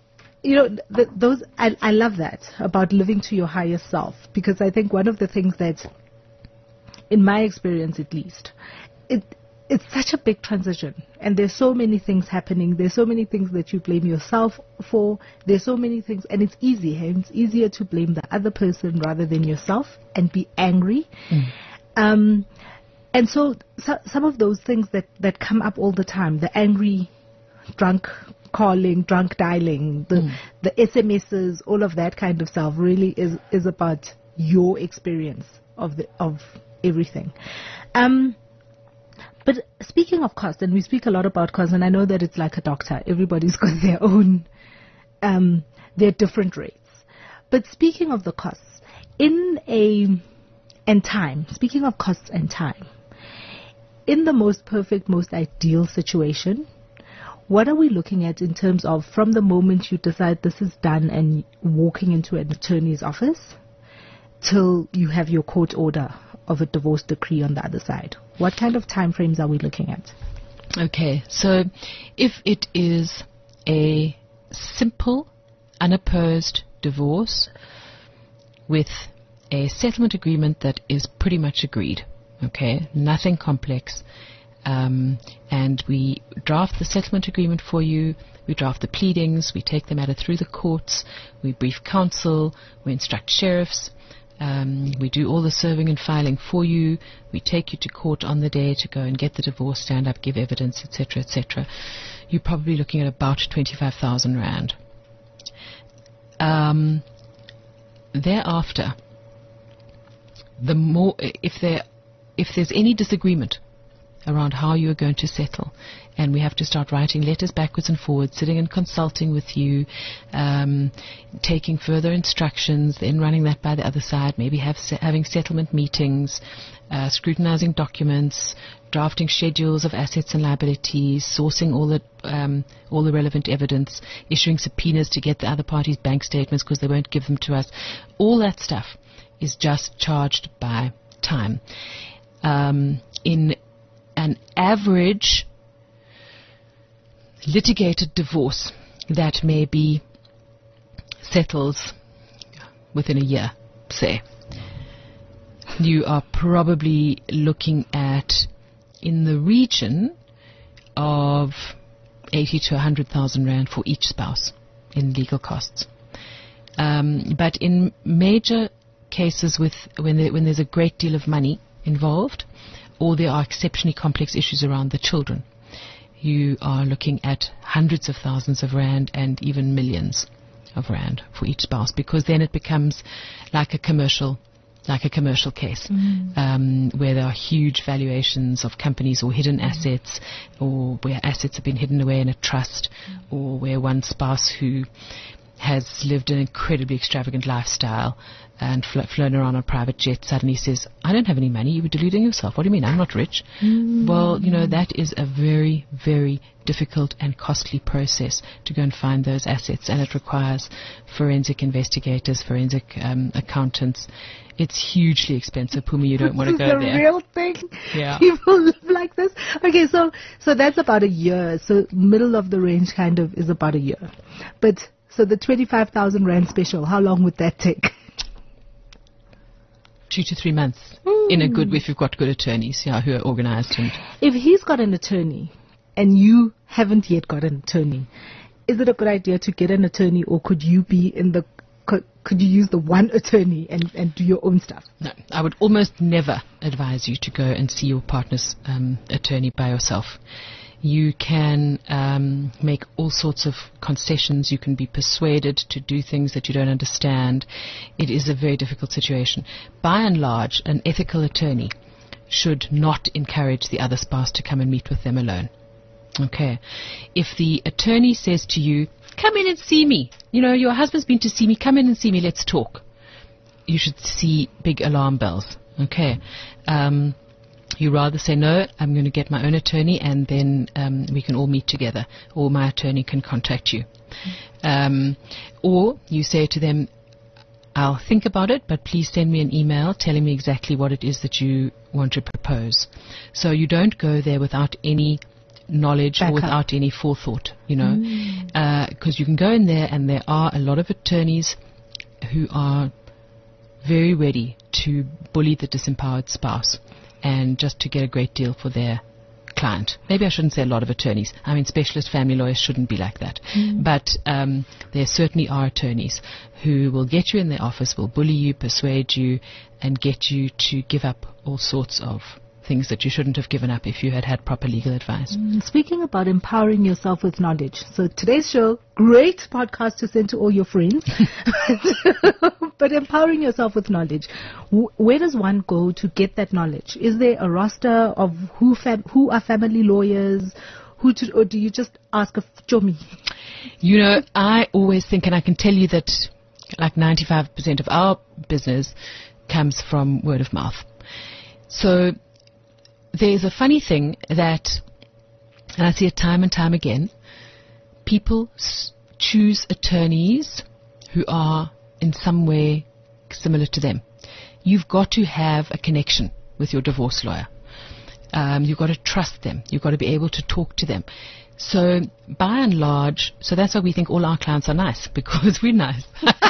I love that about living to your highest self, because I think one of the things that, in my experience at least, it's such a big transition, and there's so many things happening. There's so many things that you blame yourself for. There's so many things, and it's easy. It's easier to blame the other person rather than yourself and be angry. And so some of those things that come up all the time, the angry, drunk calling, drunk dialing, the SMSs, all of that kind of stuff really is about your experience of everything. But speaking of cost, and we speak a lot about cost, and I know that it's like a doctor. Everybody's got their own, their different rates. But speaking of the costs, speaking of costs and time, in the most perfect, most ideal situation, what are we looking at in terms of from the moment you decide this is done and walking into an attorney's office till you have your court order of a divorce decree on the other side? What kind of time frames are we looking at? Okay, so if it is a simple, unopposed divorce with a settlement agreement that is pretty much agreed, okay, nothing complex, and we draft the settlement agreement for you, we draft the pleadings, we take the matter through the courts, we brief counsel, we instruct sheriffs, we do all the serving and filing for you, we take you to court on the day to go and get the divorce, stand up, give evidence, etc., etc. You're probably looking at about 25,000 Rand. Thereafter, the more, if there's any disagreement around how you are going to settle, and we have to start writing letters backwards and forwards, sitting and consulting with you, taking further instructions, then running that by the other side, maybe having settlement meetings, scrutinizing documents, drafting schedules of assets and liabilities, sourcing all the relevant evidence, issuing subpoenas to get the other party's bank statements because they won't give them to us. All that stuff is just charged by time. In an average litigated divorce that maybe settles within a year, say, you are probably looking at in the region of 80 to 100,000 Rand for each spouse in legal costs. But in major cases when there's a great deal of money involved, or there are exceptionally complex issues around the children, you are looking at hundreds of thousands of Rand and even millions of Rand for each spouse, because then it becomes like a commercial case, where there are huge valuations of companies or hidden assets, or where assets have been hidden away in a trust, or where one spouse who has lived an incredibly extravagant lifestyle and flown around on private jet suddenly says, I don't have any money. You were deluding yourself. What do you mean? I'm not rich. Well, that is a very, very difficult and costly process to go and find those assets, and it requires forensic investigators, forensic accountants. It's hugely expensive, Pumi. You don't want to go there. This is a real thing. Yeah. People live like this. Okay, so that's about a year. So middle of the range kind of is about a year. But so the 25,000 Rand special, how long would that take? 2 to 3 months. If you've got good attorneys, who are organized. And if he's got an attorney and you haven't yet got an attorney, is it a good idea to get an attorney, or could you use the one attorney and do your own stuff? No, I would almost never advise you to go and see your partner's attorney by yourself. You can make all sorts of concessions. You can be persuaded to do things that you don't understand. It is a very difficult situation. By and large, an ethical attorney should not encourage the other spouse to come and meet with them alone. Okay. If the attorney says to you, come in and see me, your husband's been to see me, come in and see me, let's talk, you should see big alarm bells. Okay. You rather say, no, I'm going to get my own attorney, and then we can all meet together, or my attorney can contact you. Or you say to them, I'll think about it, but please send me an email telling me exactly what it is that you want to propose. So you don't go there without any knowledge or without any forethought, because you can go in there and there are a lot of attorneys who are very ready to bully the disempowered spouse and just to get a great deal for their client. Maybe I shouldn't say a lot of attorneys. I mean, specialist family lawyers shouldn't be like that. But there certainly are attorneys who will get you in their office, will bully you, persuade you, and get you to give up all sorts of things that you shouldn't have given up if you had had proper legal advice. Speaking about empowering yourself with knowledge. So today's show, great podcast to send to all your friends. But empowering yourself with knowledge. Where does one go to get that knowledge? Is there a roster of who are family lawyers? Or do you just ask a chomi? You know, I always think, and I can tell you that like 95% of our business comes from word of mouth. So there's a funny thing that, and I see it time and time again, people choose attorneys who are in some way similar to them. You've got to have a connection with your divorce lawyer. You've got to trust them. You've got to be able to talk to them. So by and large, so that's why we think all our clients are nice, because we're nice.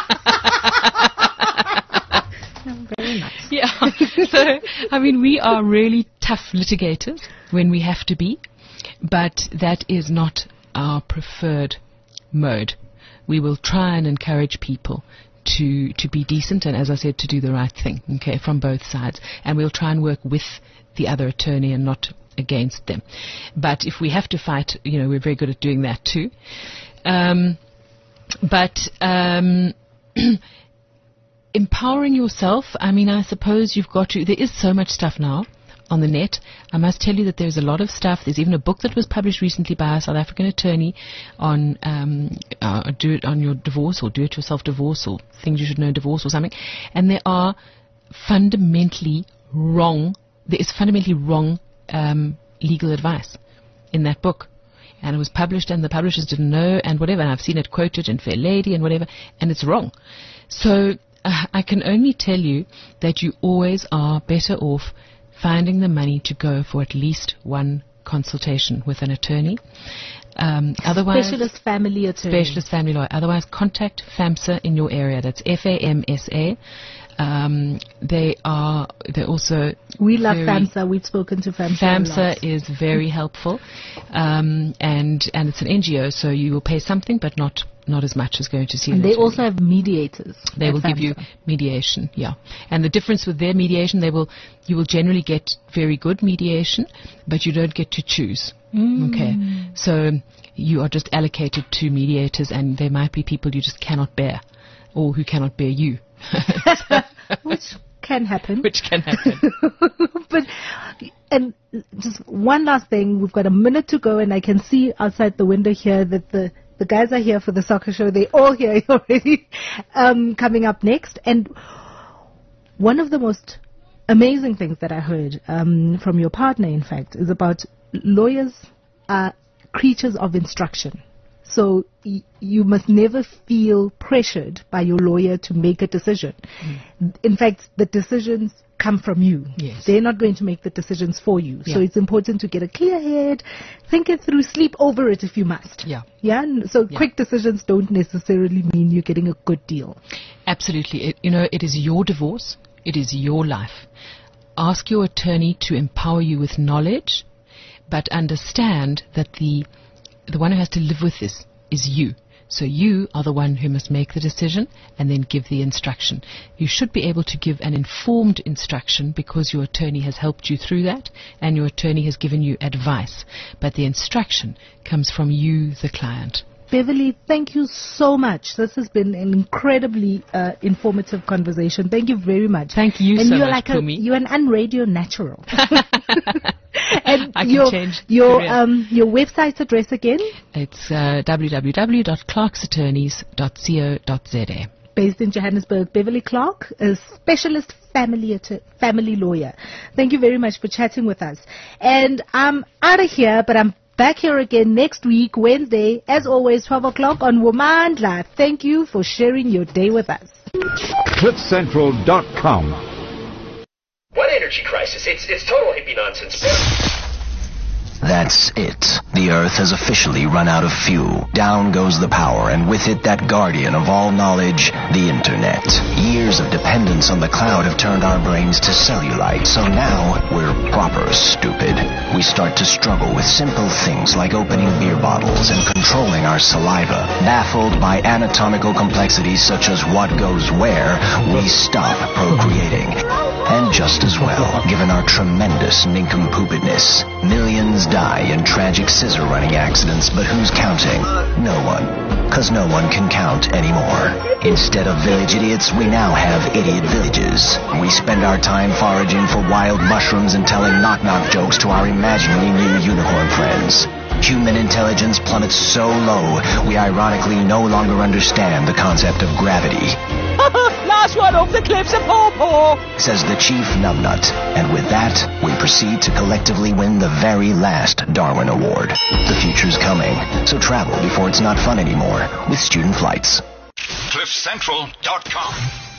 Very nice. Yeah. So, I mean, we are really tough litigators when we have to be, but that is not our preferred mode. We will try and encourage people to be decent and, as I said, to do the right thing, okay, from both sides. And we'll try and work with the other attorney and not against them. But if we have to fight, you know, we're very good at doing that too. Empowering yourself, I mean, I suppose you've got to, there is so much stuff now on the net. I must tell you that there's a lot of stuff. There's even a book that was published recently by a South African attorney on do it on your divorce, or do it yourself divorce, or things you should know divorce, or something. And there is fundamentally wrong legal advice in that book. And it was published and the publishers didn't know and whatever. And I've seen it quoted in Fair Lady and whatever, and it's wrong. So I can only tell you that you always are better off finding the money to go for at least one consultation with an attorney. Otherwise, specialist family attorney. Specialist family lawyer. Otherwise, contact FAMSA in your area. That's FAMSA. They're also. We love FAMSA. We've spoken to FAMSA. FAMSA is very helpful, and it's an NGO, so you will pay something, but not as much as going to see. And they also have mediators. They will give you mediation, yeah. And the difference with their mediation, you will generally get very good mediation, but you don't get to choose. Okay, so you are just allocated to mediators, and there might be people you just cannot bear, or who cannot bear you. Which can happen. But, and just one last thing, we've got a minute to go, and I can see outside the window here that the guys are here for the soccer show. They're all here already, coming up next. And one of the most amazing things that I heard from your partner, in fact, is about lawyers are creatures of instruction. So you must never feel pressured by your lawyer to make a decision. In fact, the decisions come from you. Yes. They're not going to make the decisions for you. Yeah. So it's important to get a clear head, think it through, sleep over it if you must. Yeah. Yeah. So quick decisions don't necessarily mean you're getting a good deal. Absolutely. It is your divorce. It is your life. Ask your attorney to empower you with knowledge, but understand that the one who has to live with this is you. So you are the one who must make the decision and then give the instruction. You should be able to give an informed instruction because your attorney has helped you through that and your attorney has given you advice. But the instruction comes from you, the client. Beverly, thank you so much. This has been an incredibly informative conversation. Thank you very much. Thank you and so you're much, Kumi. You're an unradio natural. And I can change your website address again? It's www.clarksattorneys.co.za. Based in Johannesburg, Beverly Clark, a specialist family lawyer. Thank you very much for chatting with us. And I'm out of here, but I'm back here again next week, Wednesday, as always, 12 o'clock on Womandla. Thank you for sharing your day with us. CliffCentral.com. What energy crisis? It's total hippie nonsense. That's it. The Earth has officially run out of fuel. Down goes the power, and with it that guardian of all knowledge, the Internet. Years of dependence on the cloud have turned our brains to cellulite, so now we're proper stupid. We start to struggle with simple things like opening beer bottles and controlling our saliva. Baffled by anatomical complexities such as what goes where, we stop procreating. And just as well, given our tremendous nincompoopedness. Millions die in tragic scissor-running accidents, but who's counting? No one. 'Cause no one can count anymore. Instead of village idiots, we now have idiot villages. We spend our time foraging for wild mushrooms and telling knock-knock jokes to our imaginary new unicorn friends. Human intelligence plummets so low, we ironically no longer understand the concept of gravity. Last one off the cliffs of Paw, says the chief numbnut. And with that, we proceed to collectively win the very last Darwin Award. The future's coming, so travel before it's not fun anymore with student flights. CliffCentral.com